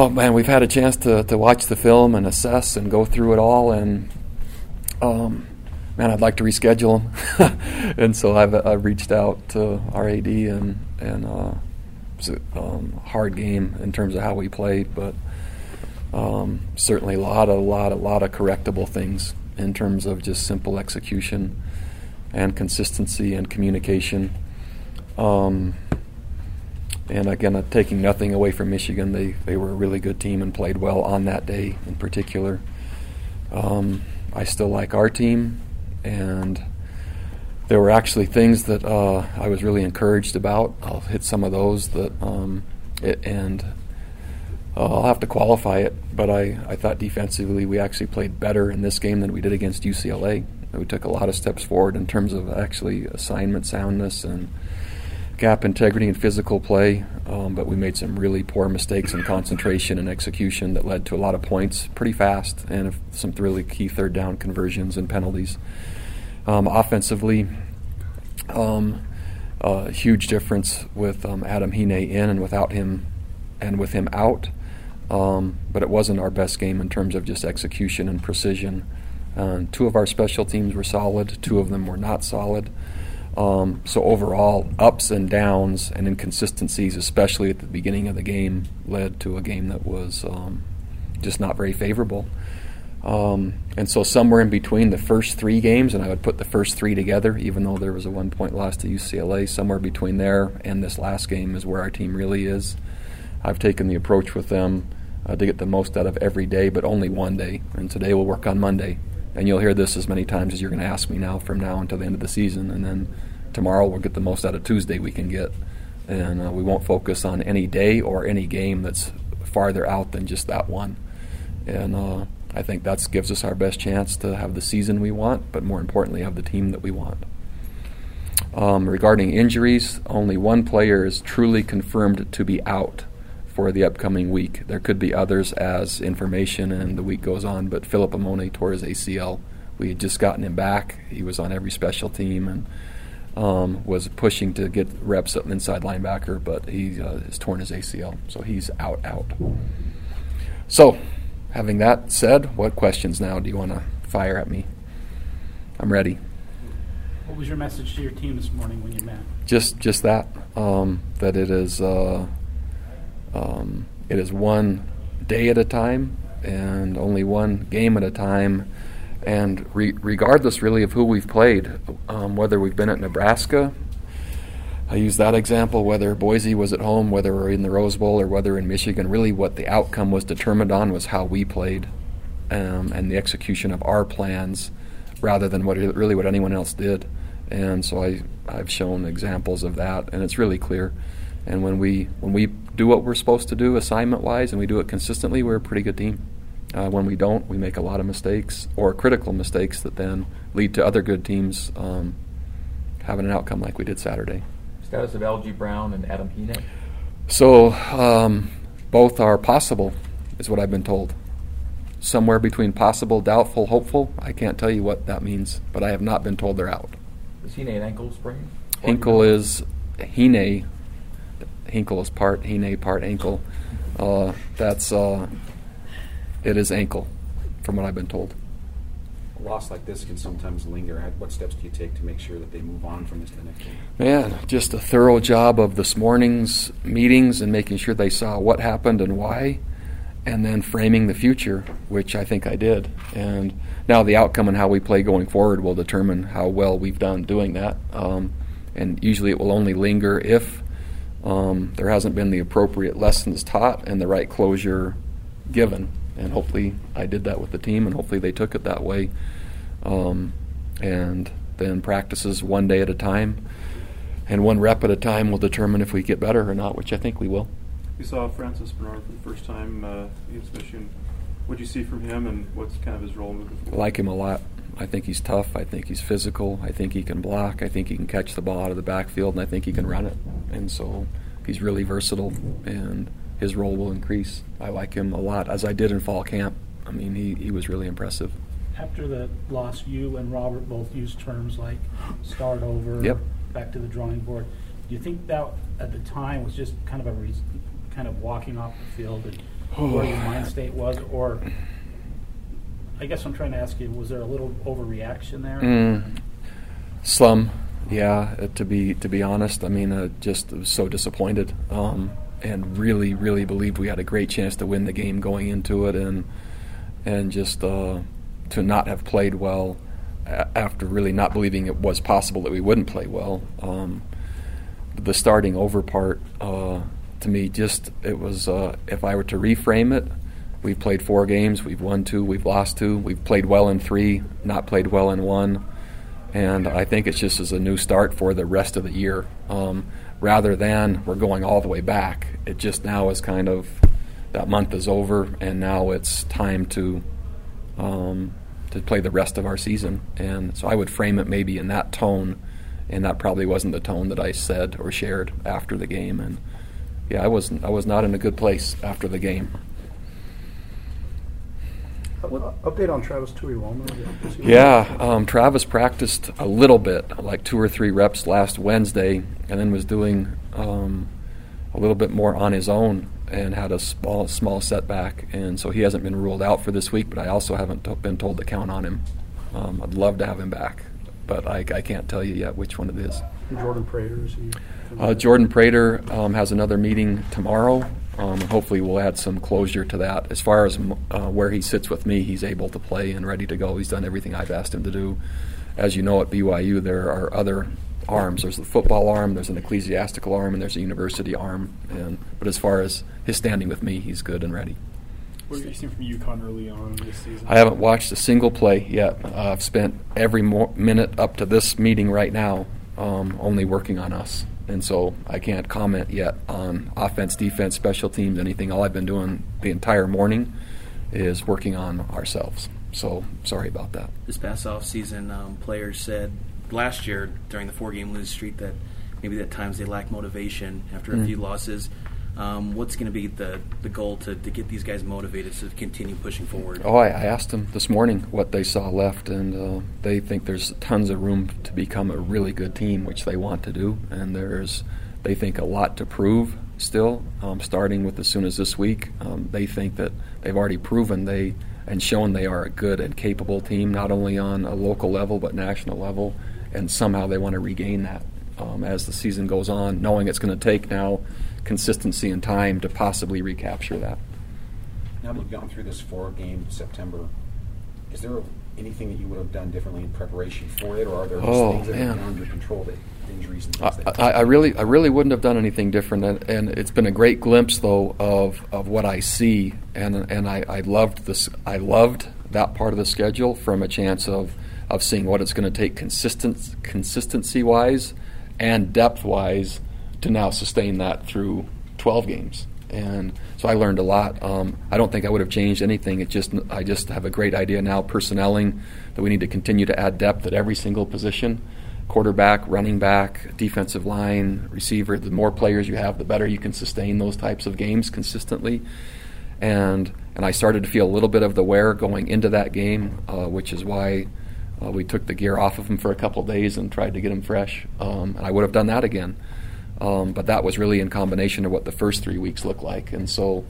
Oh, man, we've had a chance to watch the film and assess and go through it all, and man, I'd like to reschedule them. And so I've reached out to our AD, and it was a hard game in terms of how we played, but certainly a lot of correctable things in terms of just simple execution and consistency and communication. And again, taking nothing away from Michigan, they were a really good team and played well on that day in particular. I still like our team, and there were actually things that I was really encouraged about. I'll hit some of those and I'll have to qualify it, but I thought defensively we actually played better in this game than we did against UCLA. We took a lot of steps forward in terms of actually assignment soundness and gap integrity and physical play, but we made some really poor mistakes in concentration and execution that led to a lot of points pretty fast and some really key third down conversions and penalties. Offensively, a huge difference with Adam Hine in and without him, and with him out, but it wasn't our best game in terms of just execution and precision. Two of our special teams were solid, two of them were not solid. So overall, ups and downs and inconsistencies, especially at the beginning of the game, led to a game that was just not very favorable. And so somewhere in between the first three games, and I would put the first three together, even though there was a 1-point loss to UCLA, somewhere between there and this last game is where our team really is. I've taken the approach with them to get the most out of every day, but only one day. And today we'll work on Monday. And you'll hear this as many times as you're going to ask me now from now until the end of the season. And then tomorrow we'll get the most out of Tuesday we can get. And we won't focus on any day or any game that's farther out than just that one. And I think that gives us our best chance to have the season we want, but more importantly, have the team that we want. Regarding injuries, only one player is truly confirmed to be out for the upcoming week. There could be others as information and the week goes on, but Philip Amone tore his ACL. We had just gotten him back. He was on every special team and was pushing to get reps at inside linebacker, but he has torn his ACL, so he's out. So, having that said, what questions now do you want to fire at me? I'm ready. What was your message to your team this morning when you met? Just that it is one day at a time and only one game at a time, and regardless really of who we've played, whether we've been at Nebraska, I use that example, whether Boise was at home, whether we're in the Rose Bowl, or whether in Michigan, really what the outcome was determined on was how we played and the execution of our plans rather than what anyone else did. And so I've shown examples of that, and it's really clear. And when we do what we're supposed to do assignment-wise and we do it consistently, we're a pretty good team. When we don't, we make a lot of mistakes or critical mistakes that then lead to other good teams having an outcome like we did Saturday. Status of LG Brown and Adam Hine? So both are possible, is what I've been told. Somewhere between possible, doubtful, hopeful. I can't tell you what that means, but I have not been told they're out. Is Hine an ankle sprain? Hinkle is Hine. Hinkle is part Hine, part ankle. It is ankle, from what I've been told. A loss like this can sometimes linger. What steps do you take to make sure that they move on from this to the next game? Man, just a thorough job of this morning's meetings and making sure they saw what happened and why, and then framing the future, which I think I did. And now the outcome and how we play going forward will determine how well we've done doing that. And usually it will only linger if there hasn't been the appropriate lessons taught and the right closure given. And hopefully I did that with the team, and hopefully they took it that way. And then practices one day at a time and one rep at a time will determine if we get better or not, which I think we will. You saw Francis Bernard for the first time against Michigan. What did you see from him, and what's kind of his role moving forward? I like him a lot. I think he's tough. I think he's physical. I think he can block. I think he can catch the ball out of the backfield, and I think he can run it. And so he's really versatile, and his role will increase. I like him a lot, as I did in fall camp. I mean, he was really impressive. After the loss, you and Robert both used terms like start over, Yep. back to the drawing board. Do you think that at the time was just kind of kind of walking off the field and where your mind state was, or I guess I'm trying to ask you, was there a little overreaction there? Some, yeah. To be honest, I mean, just was so disappointed, and really believed we had a great chance to win the game going into it, and just to not have played well after really not believing it was possible that we wouldn't play well. The starting over part, to me, just it was. If I were to reframe it, we've played 4 games, we've won 2, we've lost 2, we've played well in 3, not played well in 1, and I think it's just as a new start for the rest of the year, rather than we're going all the way back. It just now is kind of that month is over, and now it's time to play the rest of our season, and so I would frame it maybe in that tone, and that probably wasn't the tone that I said or shared after the game, and yeah, I was not in a good place after the game. Update on Travis Tuiwoma? Yeah, Travis practiced a little bit, like 2 or 3 reps last Wednesday, and then was doing a little bit more on his own and had a small setback, and so he hasn't been ruled out for this week, but I also haven't been told to count on him. I'd love to have him back, but I can't tell you yet which one it is. Jordan Prater, is he? Jordan Prater has another meeting tomorrow. Hopefully we'll add some closure to that. As far as where he sits with me, he's able to play and ready to go. He's done everything I've asked him to do. As you know, at BYU there are other arms. There's the football arm, there's an ecclesiastical arm, and there's a university arm. But as far as his standing with me, he's good and ready. What have you seen from UConn early on this season? I haven't watched a single play yet. I've spent every minute up to this meeting right now only working on us. And so I can't comment yet on offense, defense, special teams, anything. All I've been doing the entire morning is working on ourselves. So sorry about that. This past offseason, players said last year during the 4-game lose streak that maybe at times they lack motivation after a few losses. What's going to be the goal to get these guys motivated to continue pushing forward? I asked them this morning what they saw left, and they think there's tons of room to become a really good team, which they want to do, and they think a lot to prove still, starting with as soon as this week. They think that they've already proven and shown they are a good and capable team, not only on a local level but national level, and somehow they want to regain that as the season goes on, knowing it's going to take now consistency and time to possibly recapture that. Now that you've gone through this 4-game September, is there anything that you would have done differently in preparation for it, or are there just things that are beyond your control, that injuries and things like that? I really wouldn't have done anything different, and it's been a great glimpse though of what I see, and I loved this. I loved that part of the schedule from a chance of seeing what it's going to take consistency wise and depth wise to now sustain that through 12 games. And so I learned a lot. I don't think I would have changed anything. I just have a great idea now, personnelling, that we need to continue to add depth at every single position. Quarterback, running back, defensive line, receiver. The more players you have, the better you can sustain those types of games consistently. And I started to feel a little bit of the wear going into that game, which is why we took the gear off of him for a couple of days and tried to get him fresh. And I would have done that again. But that was really in combination of what the first 3 weeks looked like. And so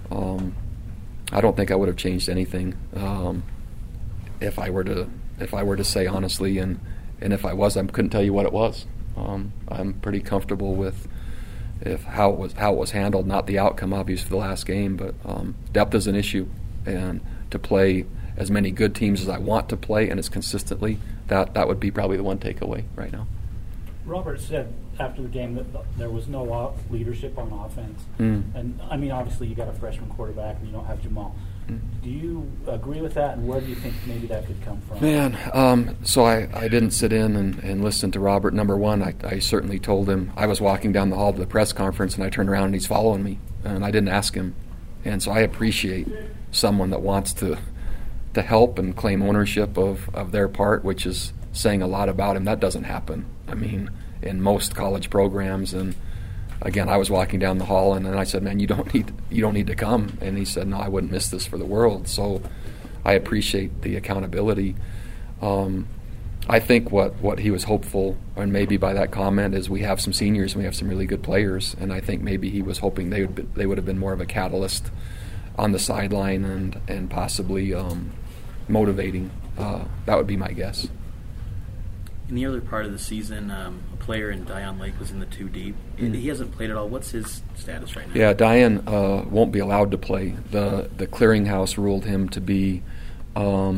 I don't think I would have changed anything if I were to say honestly, and if I was, I couldn't tell you what it was. I'm pretty comfortable with how it was handled, not the outcome obvious for the last game, but depth is an issue, and to play as many good teams as I want to play and as consistently, that would be probably the one takeaway right now. Robert said after the game that there was no leadership on offense. And, I mean, obviously you got a freshman quarterback and you don't have Jamal. Do you agree with that, and where do you think maybe that could come from? Man, so I didn't sit in and listen to Robert. Number one, I certainly told him. I was walking down the hall to the press conference, and I turned around and he's following me, and I didn't ask him. And so I appreciate someone that wants to help and claim ownership of their part, which is saying a lot about him. That doesn't happen. I mean, in most college programs. And again, I was walking down the hall, and then I said, "Man, you don't need to come." And he said, "No, I wouldn't miss this for the world." So I appreciate the accountability. I think what he was hopeful, and maybe by that comment, is we have some seniors and we have some really good players, and I think maybe he was hoping they would have been more of a catalyst on the sideline and possibly motivating. That would be my guess. In the earlier part of the season, a player in Dion Lake was in the 2 deep. He hasn't played at all. What's his status right now? Yeah, Dion won't be allowed to play. The clearinghouse ruled him to be a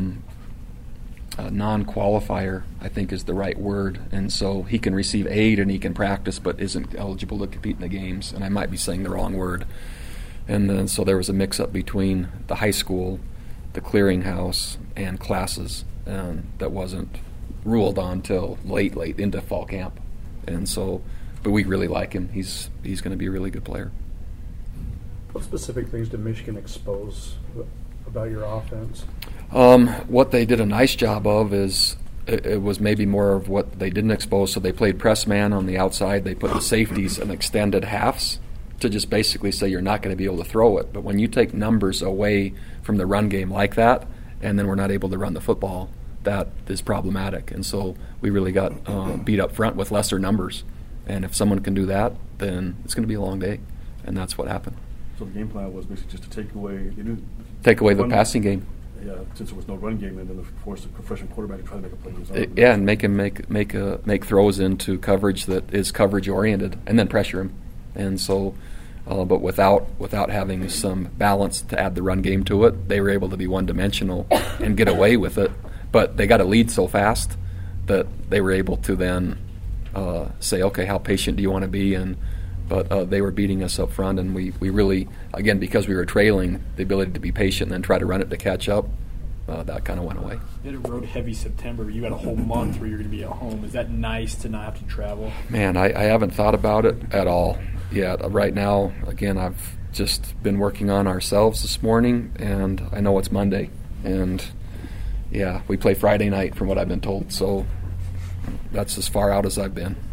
non-qualifier, I think is the right word. And so he can receive aid and he can practice, but isn't eligible to compete in the games. And I might be saying the wrong word. And then so there was a mix-up between the high school, the clearinghouse, and classes, and that wasn't ruled on till late into fall camp. And so, but we really like him. He's going to be a really good player. What specific things did Michigan expose about your offense? What they did a nice job of is it was maybe more of what they didn't expose. So they played press man on the outside. They put the safeties in extended halves to just basically say you're not going to be able to throw it. But when you take numbers away from the run game like that, and then we're not able to run the football, that is problematic. And so we really got beat up front with lesser numbers. And if someone can do that, then it's going to be a long day. And that's what happened. So the game plan was basically just to take away the passing game. Yeah, since there was no run game, and then force the freshman quarterback to try to make a play. Yeah, and make him make throws into coverage that is coverage oriented, and then pressure him. And so, but without having some balance to add the run game to it, they were able to be one dimensional and get away with it. But they got a lead so fast that they were able to then say, okay, how patient do you want to be? But they were beating us up front, and we really, again, because we were trailing, the ability to be patient and then try to run it to catch up, that kind of went away. You had a road-heavy September. You got a whole month where you're going to be at home. Is that nice to not have to travel? Man, I haven't thought about it at all yet. Right now, again, I've just been working on ourselves this morning, and I know it's Monday. And, yeah, we play Friday night from what I've been told, so that's as far out as I've been.